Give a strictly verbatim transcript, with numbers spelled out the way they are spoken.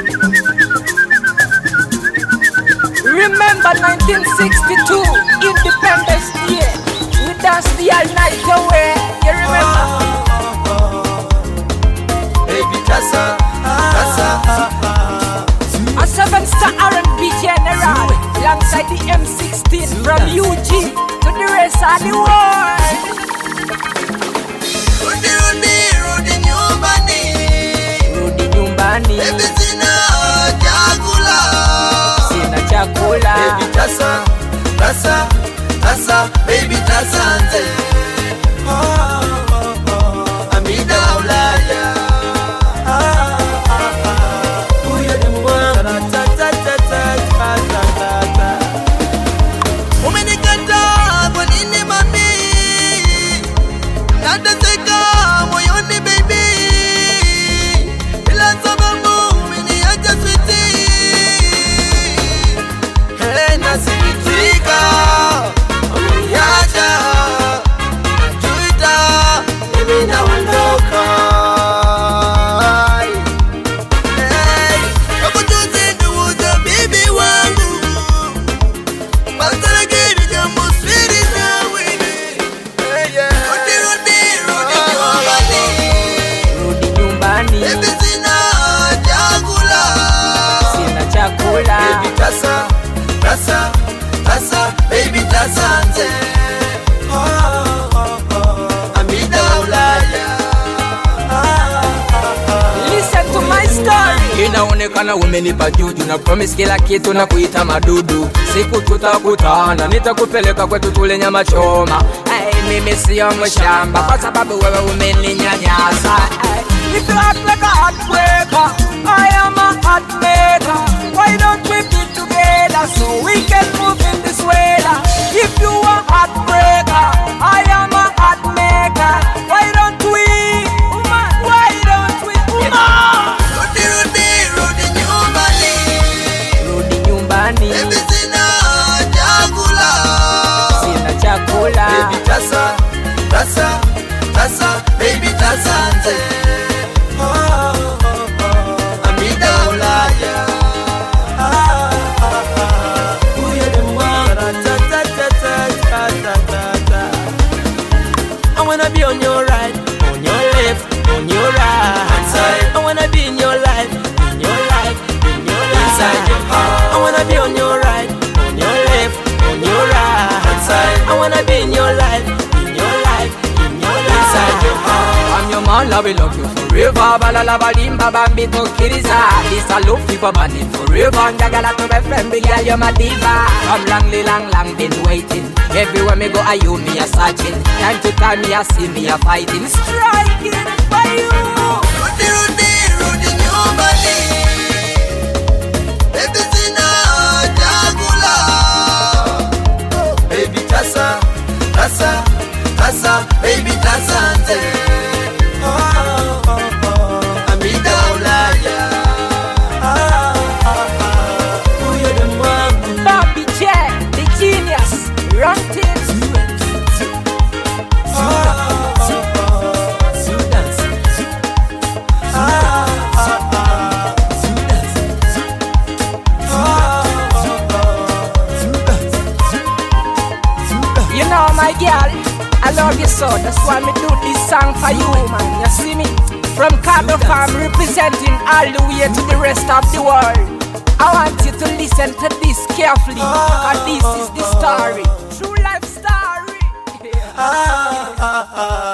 Remember nineteen sixty-two, Independence Day. We danced the all night away. You remember? Baby Tassa, Tassa. A seven-star R and B general, alongside the M sixteen from U G to the rest of the world. Rudi rudi rudi nyumbani, Rudi nyumbani, baby sina chakula, sina chakula. Baby Tassa, Tassa, Tassa, baby Tassa nze. Oh, oh, oh, Amida Ulaya. Uye ni mwanga, ta ta ta ta ta ta ta ta. Umenikata kwa nini mami? Nateseka moyoni baby, bila sababu umeniacha sweetie. Hey, nasikitika umeniacha, najuta mimi naondoka. Hey, nakujuzi ndugu bibi wangu, bataragiri jambo siri nawe. Hey, yeah. Rudi rudi rudi nyumbani, Rudi nyumbani, baby sina chakula, sina chakula. baby Tassa, Tassa, Tassa, baby Tassa nze. Oh, oh, oh, Amida Ulaya. Listen to my story. Inaonekana umenipa juju na promise kila kitu na kuita madudu. Siku tutakutana nitakupeleka kwetu tule nyama choma. Hey, mimi sio mshamba kwa sababu wewe umeninyanyasa. Hey. If you act like a heartbreaker, I am a heartmaker. Why don't we be together so we can move in this weather? If you are heartbreaker, I am a heartmaker. Why don't we? Woman, why don't we? Woman. Rudi rudi rudi nyumbani, Rudi nyumbani, baby sina chakula, sina chakula. baby Tassa, Tassa, Tassa, baby Tassa nze. Oh, oh, oh, Amida Ulaya. Uye ni mwanga, ta ta ta ta ta ta ta ta. I wanna be on your right, on your left, on your right hand side. I wanna be in your life, in your life, in your life. Inside your heart. I wanna be on your right, on your left, on your right hand side. I wanna be in your life, in your life, in your life. Inside your heart. I'm your man, I will love you forever. Balala balimba bambi to kiriza. This a love for burning forever. Jagala to my friend, big girl, you're my diva. From long, long, long been waiting. Everywhere me go, I you me a searching. Time to time me a see me a fighting. Striking for you. Rudi rudi rudi nyumbani, baby sina chakula, baby Tassa, Tassa, Tassa, baby Tassa nze. Oh, oh, oh, Amida Ulaya. Uye ni mwanga. Bobby J, the genius, run things. You know my girl, I love you so. That's why me do this song for you, man. You see me? From Cabo Farm representing all the way to the rest of the world. I want you to listen to this carefully, and this is the story, true life story. Ah, ah, ah.